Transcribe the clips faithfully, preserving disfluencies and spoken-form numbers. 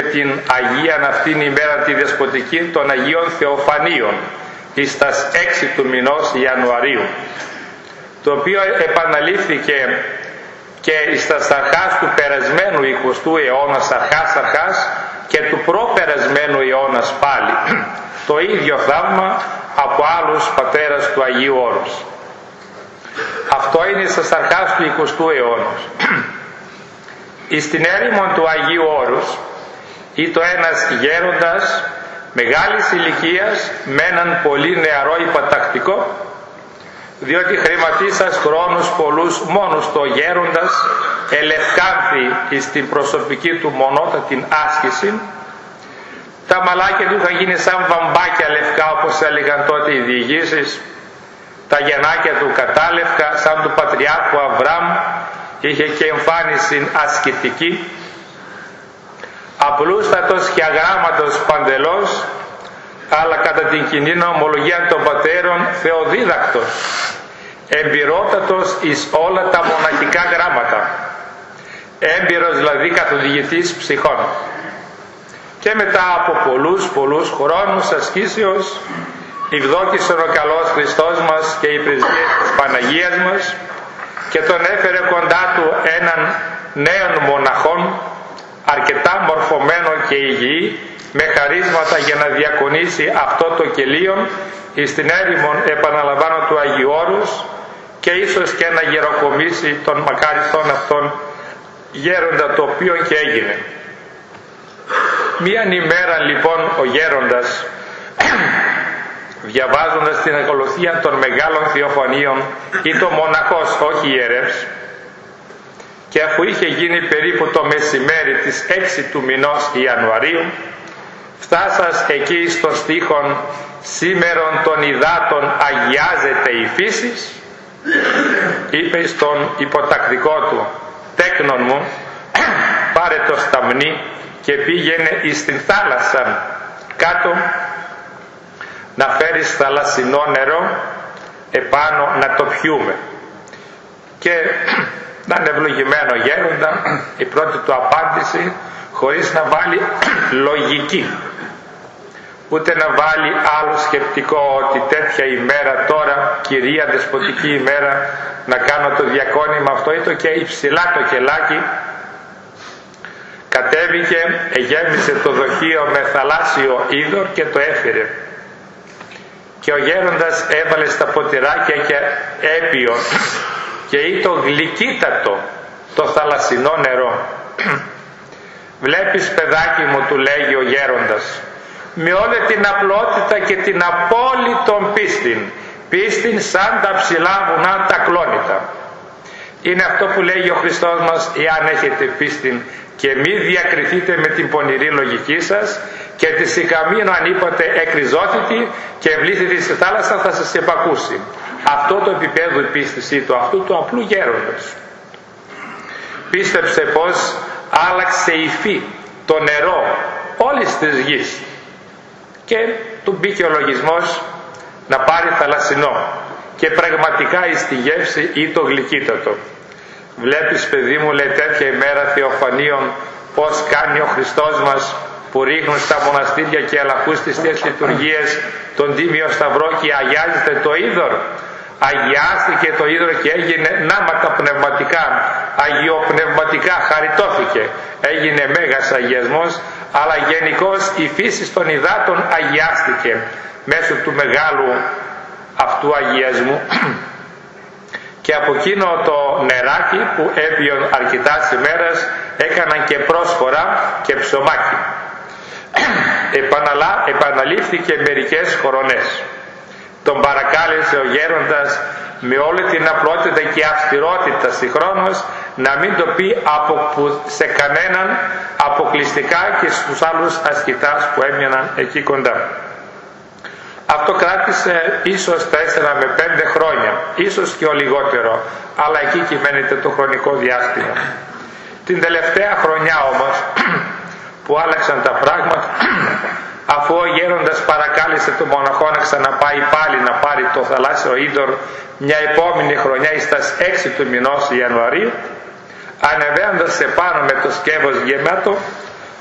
την Αγίαν αυτήν ημέρα τη δεσποτική των Αγίων Θεοφανίων εις τας έξι του μηνός Ιανουαρίου, το οποίο επαναλήφθηκε και εις τας αρχάς του περασμένου εικοστού αιώνας, αρχάς αρχάς, και του προπερασμένου αιώνας πάλι το ίδιο θαύμα από άλλους πατέρας του Αγίου Όρους. Αυτό είναι στις αρχάς του εικοστού αιώνος. Εις την έρημον του Αγίου Όρους ήτο ένας γέροντας μεγάλης ηλικίας με έναν πολύ νεαρό υπατακτικό, διότι χρηματίσας χρόνους πολλούς μόνος το γέροντας ελευκάνθη εις την προσωπική του μονότατη άσκηση. Τα μαλάκια του είχαν γίνει σαν βαμπάκια λευκά, όπως έλεγαν τότε οι διηγήσεις. Τα γεννάκια του κατάλευκα σαν του Πατριάρχου Αβραάμ, είχε και εμφάνιση ασκητική. Απλούστατος και αγράμματος παντελώς, αλλά κατά την κοινή ομολογία των πατέρων θεοδίδακτος, εμπειρότατος εις όλα τα μοναχικά γράμματα, έμπειρος δηλαδή καθοδηγητής ψυχών. Και μετά από πολλούς πολλούς χρόνους ασκήσεως ευδόκησε ο καλός Χριστός μας και οι πρεσβείες της Παναγίας μας και τον έφερε κοντά του έναν νέον μοναχόν, αρκετά μορφωμένο και υγιή, με χαρίσματα για να διακονήσει αυτό το κελίον εις την έρημον, επαναλαμβάνω, του Αγίου Όρους, και ίσως και να γεροκομίσει τον μακάριστον αυτόν γέροντα, το οποίο και έγινε. Μίαν ημέρα λοιπόν ο γέροντας διαβάζοντας την ακολουθία των μεγάλων θεοφανίων, ή το μοναχός, όχι ιερεύς, και αφού είχε γίνει περίπου το μεσημέρι της έξι του μηνός Ιανουαρίου, φτάσας εκεί στο στίχον «Σήμερον των υδάτων αγιάζεται η φύσης», είπε στον υποτακτικό του «Τέκνον μου, πάρε το σταμνί και πήγαινε εις την θάλασσα κάτω να φέρεις θαλασσινό νερό επάνω να το πιούμε». Και να είναι ευλογημένο γέροντα η πρώτη του απάντηση, χωρίς να βάλει λογική, ούτε να βάλει άλλο σκεπτικό ότι τέτοια ημέρα τώρα, κυρία δεσποτική ημέρα, να κάνω το διακόνημα αυτό, ήτο και υψηλά το κελάκι. Κατέβηκε, εγέμισε το δοχείο με θαλάσσιο είδωρ και το έφερε. Και ο γέροντας έβαλε στα ποτηράκια και έπιον, και ήτο γλυκύτατο το θαλασσινό νερό. «Βλέπεις, παιδάκι μου», του λέγει ο γέροντας, «με όλη την απλότητα και την απόλυτον πίστην, πίστην σαν τα ψηλά βουνά τα κλόνητα». Είναι αυτό που λέγει ο Χριστός μας, εάν έχετε πίστην και μη διακριθείτε με την πονηρή λογική σας, και τη σικαμίνο αν είπατε εκριζώθητη και ευλήθητη στη θάλασσα, θα σας επακούσει. Αυτό το επίπεδο η πίστησή του, αυτού του απλού γέροντος. Πίστεψε πως άλλαξε η υφή, το νερό όλης της γης, και του μπήκε ο λογισμός να πάρει θαλασσινό, και πραγματικά εις τη γεύση ή το γλυκύτατο. Βλέπεις, παιδί μου, λέει, τέτοια ημέρα θεοφανίων πως κάνει ο Χριστός μας, που ρίχνουν στα μοναστήρια και αλλαχούς στις τέτοιες λειτουργίες τον Τίμιο Σταυρό και αγιάζεται το είδωρ. Αγιάστηκε το είδωρ και έγινε νάματα πνευματικά, αγιοπνευματικά, χαριτώθηκε. Έγινε μέγας αγιασμός, αλλά γενικώς η φύση των υδάτων αγιάστηκε μέσω του μεγάλου αυτού αγιασμού. Και από εκείνο το νεράκι που έπιον αρκετά ημέρας έκαναν και πρόσφορα και ψωμάκι. Επαναλά, επαναλήφθηκε μερικές χρονές. Τον παρακάλεσε ο γέροντας με όλη την απλότητα και αυστηρότητα συγχρόνως να μην το πει από που, σε κανέναν, αποκλειστικά και στους άλλους ασκητάς που έμειναν εκεί κοντά. Αυτό κράτησε ίσως τέσσερα με πέντε χρόνια, ίσως και ο λιγότερο, αλλά εκεί κυμαίνεται το χρονικό διάστημα. Την τελευταία χρονιά όμως που άλλαξαν τα πράγματα, αφού ο γέροντας παρακάλεσε τον μοναχό να ξαναπάει πάλι να πάρει το θαλάσσιο είδωρ μια επόμενη χρονιά εις τας έξι του μηνός Ιανουαρίου, ανεβαίνοντας επάνω με το σκεύος γεμάτο,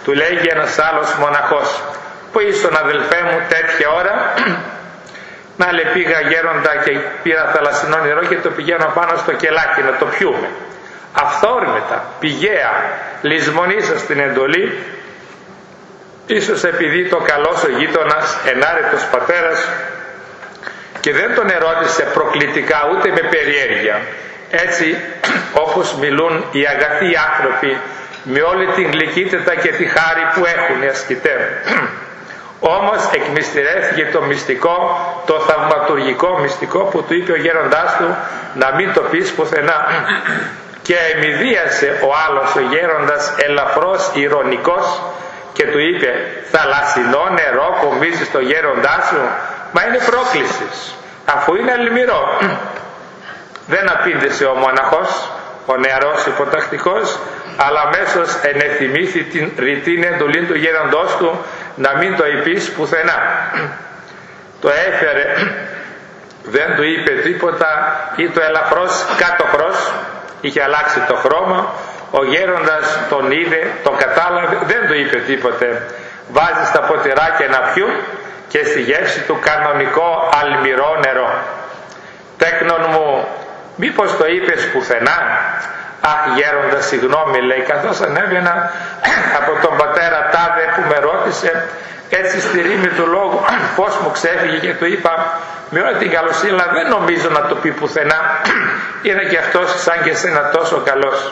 Του λέγει ένας άλλος μοναχός, «Πού ήσουν αδελφέ μου τέτοια ώρα?» «Να, λέει, πήγα γέροντα και πήρα θαλασσινό νερό και το πηγαίνω πάνω στο κελάκι να το πιούμε». Αυθόρμητα, πηγαία, λησμονήσα στην εντολή, ίσως επειδή το καλός ο γείτονας, ενάρετος πατέρας, και δεν τον ερώτησε προκλητικά ούτε με περιέργεια, έτσι όπως μιλούν οι αγαθοί άνθρωποι με όλη την γλυκύτητα και τη χάρη που έχουν οι ασκητές. Όμως εκμυστηρεύτηκε το μυστικό, το θαυματουργικό μυστικό που του είπε ο γέροντάς του να μην το πεις πουθενά. Και εμειδίασε ο άλλος ο γέροντας ελαφρώς ηρωνικός και του είπε, «Θαλασσινό νερό κομίζεις το γέροντά σου?» «Μα είναι πρόκλησης, αφού είναι αλμυρό». Δεν απήντησε ο μοναχός, ο νεαρός υποτακτικός, αλλά αμέσως ενεθυμήθη την ρητήν εντολή του γέροντός του να μην το υπείς πουθενά. Το έφερε, δεν του είπε τίποτα, ή το ελαφρώς κάτωχρος, είχε αλλάξει το χρώμα, ο γέροντας τον είδε, τον κατάλαβε, δεν του είπε τίποτε. Βάζει στα ποτηράκια να πιούν και στη γεύση του κανονικό αλμυρό νερό. «Τέκνον μου, μήπως το είπες πουθενά?» «Αχ γέροντα, συγγνώμη», λέει, «καθώς ανέβαινα από τον πατέρα τάδε που με ρώτησε, έτσι στη ρήμη του λόγου πώς μου ξέφυγε και του είπα με όλη την καλοσύνη, δεν νομίζω να το πει πουθενά, είναι και αυτός σαν και εσένα τόσο καλός».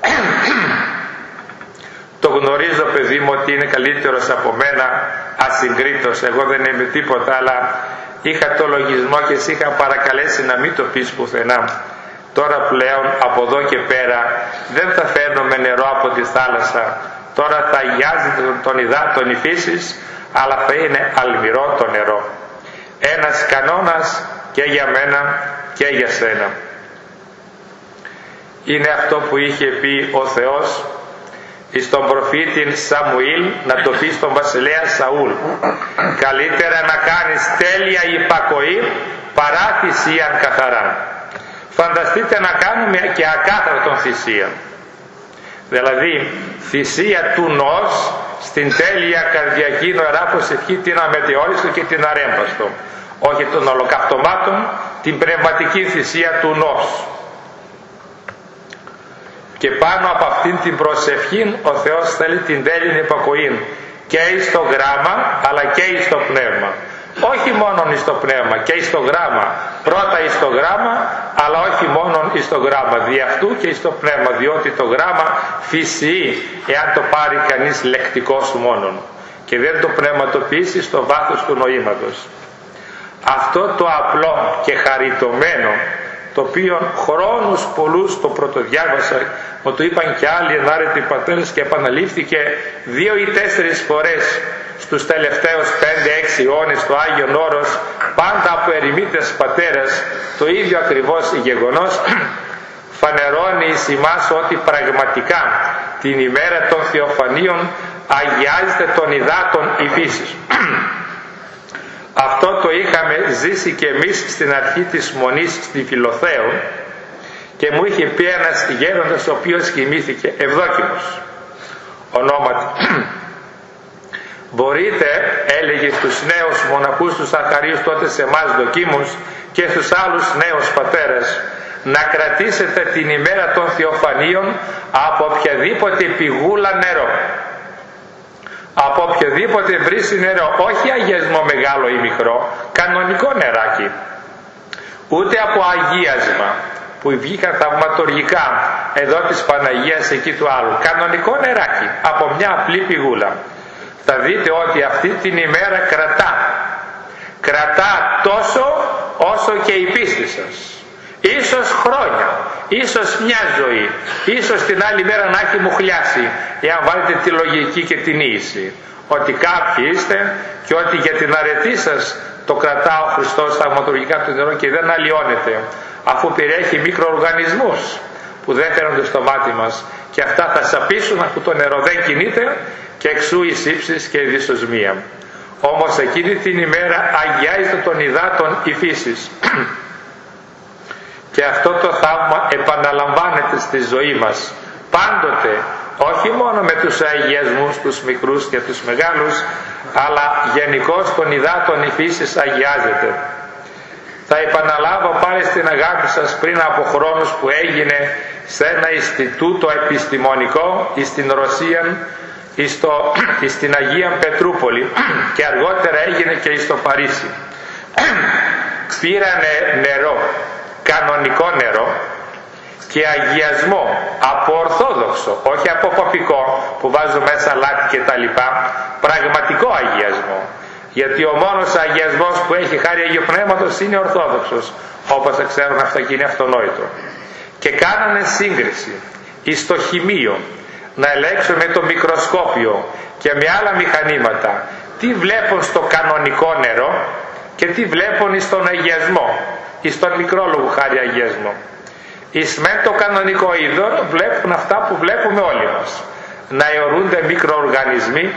«Το γνωρίζω, παιδί μου, ότι είναι καλύτερος από μένα, ασυγκρίτως, εγώ δεν είμαι τίποτα, αλλά είχα το λογισμό και σε είχα παρακαλέσει να μην το πεις πουθενά. Τώρα πλέον από εδώ και πέρα δεν θα φέρνουμε νερό από τη θάλασσα, τώρα θα αγιάζει τον υδάτων η φύσης, αλλά θα είναι αλμυρό το νερό. Ένας κανόνας και για μένα και για σένα». Είναι αυτό που είχε πει ο Θεός στον προφήτη Σαμουήλ να το πει στον βασιλέα Σαούλ, «Καλύτερα να κάνεις τέλεια υπακοή παρά θυσίαν καθαρά». Φανταστείτε να κάνουμε και ακάθαρτον θυσία, δηλαδή θυσία του νος στην τέλεια καρδιακή νοερά προσευχή, την αμετεόριστο και την αρέμπαστο, όχι των ολοκαυτωμάτων, την πνευματική θυσία του νος. Και πάνω από αυτήν την προσευχή ο Θεός θέλει την τέλεια υπακοή και εις το γράμμα αλλά και εις το πνεύμα. Όχι μόνον εις το πνεύμα και εις το γράμμα, πρώτα εις το γράμμα αλλά όχι μόνον εις το γράμμα, δι' αυτού και εις το πνεύμα, διότι το γράμμα φυσιεί εάν το πάρει κανείς λεκτικός μόνον και δεν το πνευματοποιήσει στο βάθος του νοήματος. Αυτό το απλό και χαριτωμένο, το οποίο χρόνους πολλούς το πρωτοδιάβασα, μου το είπαν και άλλοι ενάρετοι πατέρες και επαναλήφθηκε δύο ή τέσσερις φορές στους τελευταίους πέντε έξι αιώνες στο Άγιον Όρος, πάντα από ερημίτες πατέρες, το ίδιο ακριβώς γεγονός φανερώνει εις εμάς ότι πραγματικά την ημέρα των Θεοφανίων αγιάζεται των υδάτων η φύση. Αυτό το είχαμε ζήσει και εμείς στην αρχή της Μονής στη Φιλοθέο και μου είχε πει ένας γέροντας ο οποίος κοιμήθηκε ευδόκιμος ονόματι. «Μπορείτε», έλεγε στους νέους μοναχούς τους Αρχαρίους τότε σε εμάς δοκίμους και στους άλλους νέους πατέρες, «να κρατήσετε την ημέρα των Θεοφανίων από οποιαδήποτε πηγούλα νερό, από οποιοδήποτε βρύσει νερό, όχι αγιασμό μεγάλο ή μικρό, κανονικό νεράκι, ούτε από αγίασμα που βγήκαν θαυματουργικά εδώ της Παναγίας εκεί του άλλου, κανονικό νεράκι από μια απλή πηγούλα. Θα δείτε ότι αυτή την ημέρα κρατά κρατά τόσο όσο και η πίστη σας, ίσως χρόνια, ίσως μια ζωή, ίσως την άλλη μέρα να έχει μουχλιάσει, εάν βάλετε τη λογική και την ίηση, ότι κάποιοι είστε και ότι για την αρετή σας το κρατά ο Χριστός θαυματουργικά το νερό και δεν αλλοιώνεται, αφού περιέχει μικροοργανισμούς που δεν φαίνονται στο μάτι μας και αυτά θα σαπίσουν αφού το νερό δεν κινείται και εξού η σύψης και η δυσοσμία. Όμως εκείνη την ημέρα αγιάζεται των υδάτων η φύσης. Και αυτό το θαύμα επαναλαμβάνεται στη ζωή μας πάντοτε, όχι μόνο με τους αγιασμούς τους μικρούς και τους μεγάλους, αλλά γενικώς των υδάτων η φύσης αγιάζεται. Θα επαναλάβω πάλι στην αγάπη σας πριν από χρόνους που έγινε σε ένα Ινστιτούτο επιστημονικό στην Ρωσία, στο, στην Αγία Πετρούπολη, και αργότερα έγινε και στο Παρίσι. Πήρανε νερό, κανονικό νερό, και αγιασμό από ορθόδοξο, όχι από παπικό που βάζω μέσα λάτι και τα λοιπά, πραγματικό αγιασμό. Γιατί ο μόνος αγιασμός που έχει χάρη Αγίου Πνεύματος είναι ορθόδοξος, όπως θα ξέρουν αυτά και είναι αυτονόητο. Και κάνανε σύγκριση εις το χημείο, να ελέγξουν με το μικροσκόπιο και με άλλα μηχανήματα τι βλέπουν στο κανονικό νερό και τι βλέπουν εις τον αγιασμό, εις τον μικρόλογο χάρη αγιασμό. Εις με το κανονικό είδωρ βλέπουν αυτά που βλέπουμε όλοι μας, να αιωρούνται μικροοργανισμοί,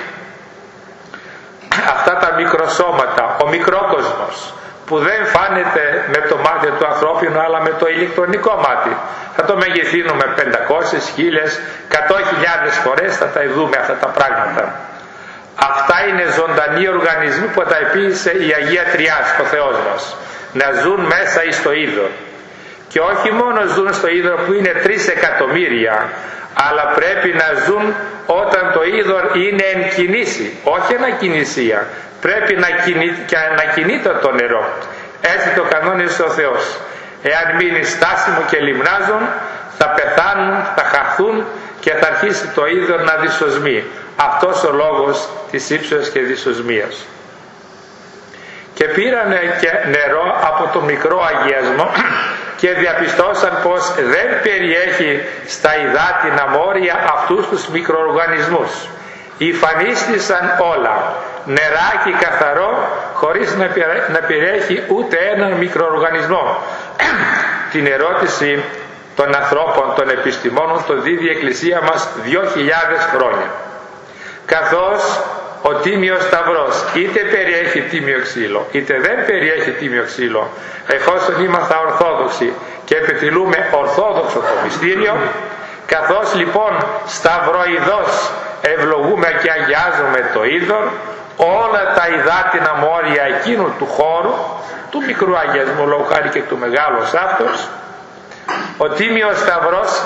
αυτά τα μικροσώματα, ο μικρόκοσμος που δεν φάνεται με το μάτι του ανθρώπινου αλλά με το ηλεκτρονικό μάτι. Θα το μεγεθύνουμε πεντακόσιες, χίλιες, εκατό χιλιάδες φορές, θα τα δούμε αυτά τα πράγματα. Αυτά είναι ζωντανοί οργανισμοί που τα επίησε η Αγία Τριάς, ο Θεός μας, να ζουν μέσα εις το είδωρ. Και όχι μόνο ζουν στο είδωρ που είναι τρεις εκατομμύρια, αλλά πρέπει να ζουν όταν το είδωρ είναι εν κινήσει, όχι εν ακινησία. Πρέπει να, κινεί, να κινείται το νερό. Έτσι το κανόνισε ο Θεός. Εάν μείνει στάσιμο και λιμνάζουν, θα πεθάνουν, θα χαθούν και θα αρχίσει το είδωρ να δυσοσμεί. Αυτός ο λόγος της ύψεως και δυσοσμίας. Και πήρανε και νερό από το μικρό αγιασμό και διαπιστώσαν πως δεν περιέχει στα υδάτινα μόρια αυτούς τους μικροοργανισμούς. Υφανίστησαν όλα, νεράκι καθαρό, χωρίς να περιέχει ούτε έναν μικροοργανισμό. Την ερώτηση των ανθρώπων, των επιστημόνων, το δίδει η Εκκλησία μας δύο χιλιάδες χρόνια. Καθώς ο Τίμιος Σταυρός είτε περιέχει τίμιο ξύλο είτε δεν περιέχει τίμιο ξύλο, εφόσον είμαστε ορθόδοξοι και επιτελούμε ορθόδοξο το μυστήριο, καθώς λοιπόν σταυροειδώς ευλογούμε και αγιάζουμε το είδωρ, όλα τα υδάτινα μόρια εκείνου του χώρου, του μικρού αγιασμού λόγω χάρη και του μεγάλου αυτός, ο Τίμιος Σταυρός,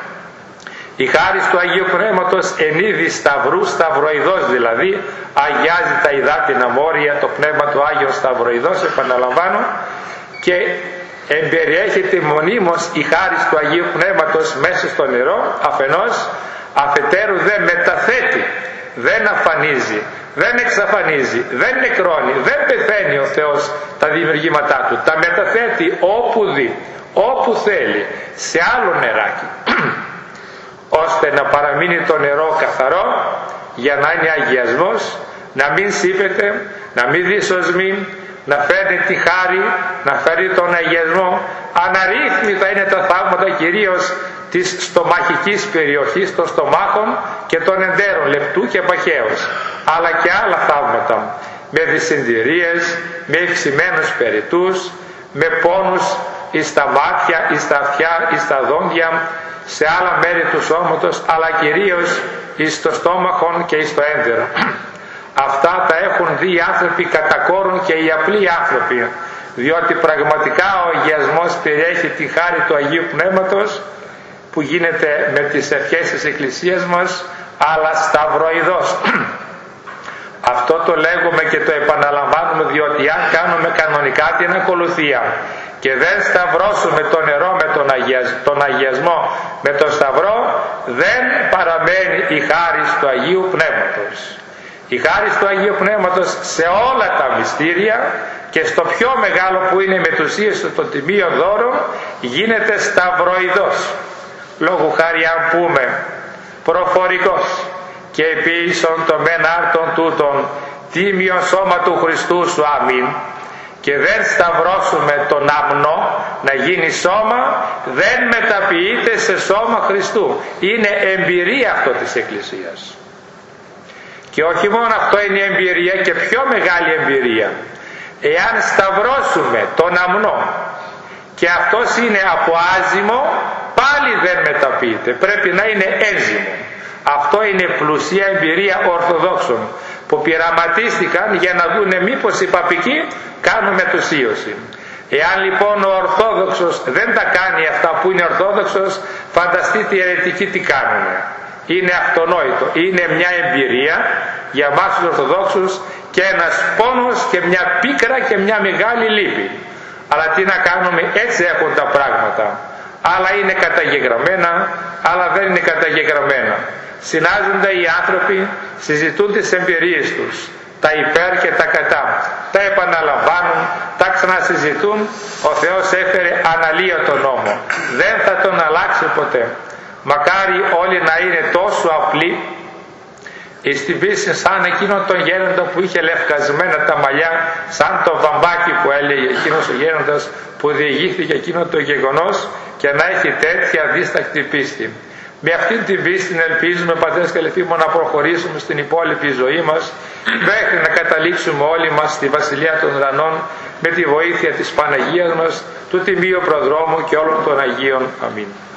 η χάρις του Αγίου Πνεύματος εν είδη σταυρού, σταυροειδός δηλαδή, αγιάζει τα υδάτινα μόρια, το Πνεύμα του Άγιο Σταυροειδός, επαναλαμβάνω, και εμπεριέχεται μονίμως η χάρις του Αγίου Πνεύματος μέσα στο νερό, αφενός, αφετέρου δεν μεταθέτει, δεν αφανίζει, δεν εξαφανίζει, δεν νεκρώνει, δεν πεθαίνει ο Θεός τα δημιουργήματά του, τα μεταθέτει όπου δει, όπου θέλει, σε άλλο νεράκι, ώστε να παραμείνει το νερό καθαρό, για να είναι αγιασμός, να μην σύπεται, να μην δυσοσμεί, να φέρνει τη χάρη, να φέρνει τον αγιασμό. Αναρρύθμιτα είναι τα θαύματα κυρίως της στομαχικής περιοχής των στομάχων και των εντέρων λεπτού και παχαίως, αλλά και άλλα θαύματα, με δυσυντηρίες, με ευξημένους περιτούς, με πόνους εις τα μάτια, εις τα αυτιά, εις τα δόντια, σε άλλα μέρη του σώματος, αλλά κυρίως εις το στόμαχο και εις το έντερο. Αυτά τα έχουν δει οι άνθρωποι κατά κόρον και οι απλοί άνθρωποι, διότι πραγματικά ο αγιασμός περιέχει τη χάρη του Αγίου Πνεύματος που γίνεται με τις ευχές της Εκκλησίας μας, αλλά σταυροειδώς. Αυτό το λέγουμε και το επαναλαμβάνουμε, διότι αν κάνουμε κανονικά την ακολουθία και δεν σταυρώσουμε το νερό με τον, αγιασ... τον αγιασμό με τον σταυρό, δεν παραμένει η χάρις του Αγίου Πνεύματος. Η χάρις του Αγίου Πνεύματος σε όλα τα μυστήρια και στο πιο μεγάλο που είναι η μετουσία στο το τιμίο δώρο γίνεται σταυροειδός. Λόγου χάρη αν πούμε προφορικός και επίσης το μεν άρτον τούτον τίμιο σώμα του Χριστού σου αμήν, και δεν σταυρώσουμε τον αμνό να γίνει σώμα, δεν μεταποιείται σε σώμα Χριστού. Είναι εμπειρία αυτό της Εκκλησίας. Και όχι μόνο αυτό είναι η εμπειρία, και πιο μεγάλη εμπειρία. Εάν σταυρώσουμε τον αμνό και αυτός είναι από άζυμο, πάλι πάλι δεν μεταποιείται, πρέπει να είναι ένζυμο. Αυτό είναι πλουσία εμπειρία Ορθοδόξων που πειραματίστηκαν για να δούνε μήπως οι παπικοί κάνουν μετουσίωση. Εάν λοιπόν ο Ορθόδοξος δεν τα κάνει αυτά που είναι Ορθόδοξος, φανταστείτε οι αιρετικοί τι κάνουν. Είναι αυτονόητο, είναι μια εμπειρία για μας τους Ορθοδόξους και ένας πόνος και μια πίκρα και μια μεγάλη λύπη. Αλλά τι να κάνουμε, έτσι έχουν τα πράγματα. Άλλα είναι καταγεγραμμένα, άλλα δεν είναι καταγεγραμμένα. Συνάζονται οι άνθρωποι, συζητούν τις εμπειρίες τους, τα υπέρ και τα κατά, τα επαναλαμβάνουν, τα ξανασυζητούν. Ο Θεός έφερε αναλύωτο νόμο, δεν θα τον αλλάξει ποτέ. Μακάρι όλοι να είναι τόσο απλοί στην πίστη σαν εκείνο τον γέροντα που είχε λευκασμένα τα μαλλιά, σαν το βαμβάκι που έλεγε εκείνος ο γέροντας που διηγήθηκε εκείνο το γεγονός, και να έχει τέτοια δίστακτη πίστη. Με αυτήν την πίστη ελπίζουμε, πατέρες και αδελφοί μου, να προχωρήσουμε στην υπόλοιπη ζωή μας μέχρι να καταλήξουμε όλοι μας στη Βασιλεία των Ουρανών με τη βοήθεια της Παναγίας μας, του Τιμίου Προδρόμου και όλων των Αγίων. Αμήν.